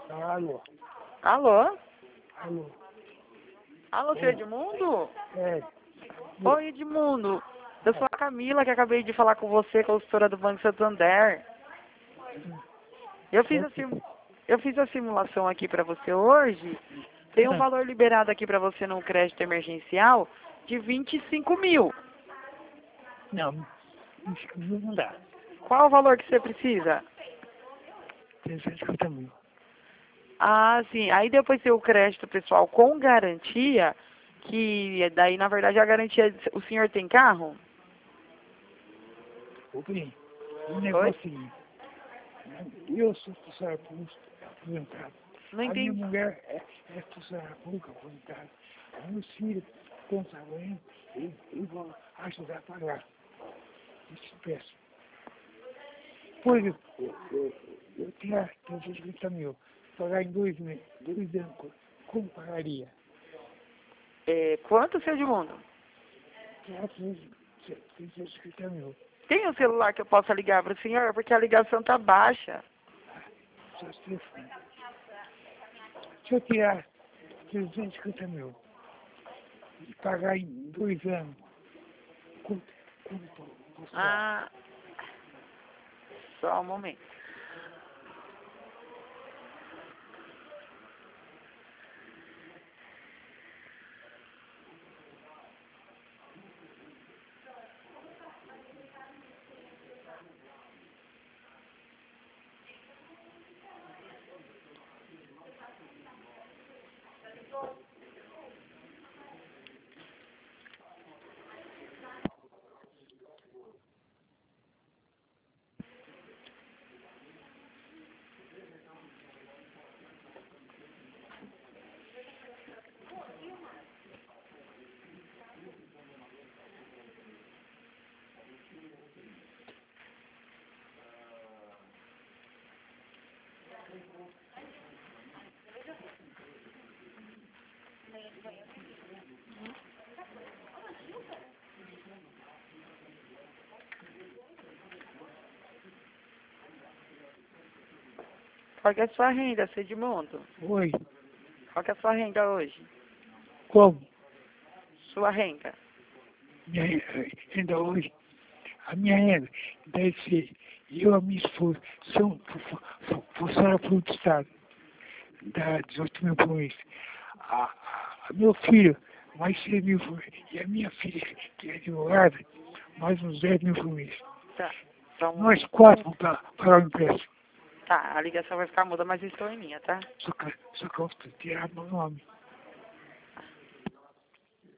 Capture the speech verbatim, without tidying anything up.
Alô? Alô? Alô? Alô, seu Edmundo? É, Oi, Edmundo. Eu sou a Camila, que acabei de falar com você, consultora do Banco Santander. Eu fiz a, sim- eu fiz a simulação aqui para você hoje. Tem um valor liberado aqui para você no crédito emergencial de vinte e cinco mil. não, isso não dá. Qual o valor que você precisa? trezentos e cinquenta mil. Ah, sim. Aí depois tem o crédito pessoal com garantia, que daí, na verdade, a garantia... O senhor tem carro? Ô, bem, o Oi? negócio é o seguinte. Eu sou funcionário público aposentado. Não A minha entendi. mulher é, é funcionária pública aposentada. Os meus filhos estão trabalhando e, e vão ajudar a pagar. Isso peço. Pois eu, eu, eu, eu tinha trezentos e cinquenta mil. Pagar em dois meses, dois anos, co- como pagaria? É, quanto, seu Edmundo? Tinha trezentos e cinquenta mil. Tem um celular que eu possa ligar para o senhor? Porque a ligação tá baixa. Só os telefones. Se eu tirar trezentos e cinquenta mil e pagar em dois anos, quanto, quanto posso dar? Ah, só um momento. Qual que é a sua renda, seu Edmundo? Oi, Qual que é a sua renda hoje? como? Sua renda. Minha renda hoje, a minha renda deve ser, eu e a minha esposa, são fu- fu- funcionário público do Estado, dá dezoito mil por mês. A, a, a meu filho, mais seis mil por mês. E a minha filha, que é advogada, mais uns dez mil por mês. Tá. Só um Nós momento. quatro para pagar o empréstimo. Tá, a ligação vai ficar muda, mas estou em linha, tá? Só que, só que eu vou tirar meu nome.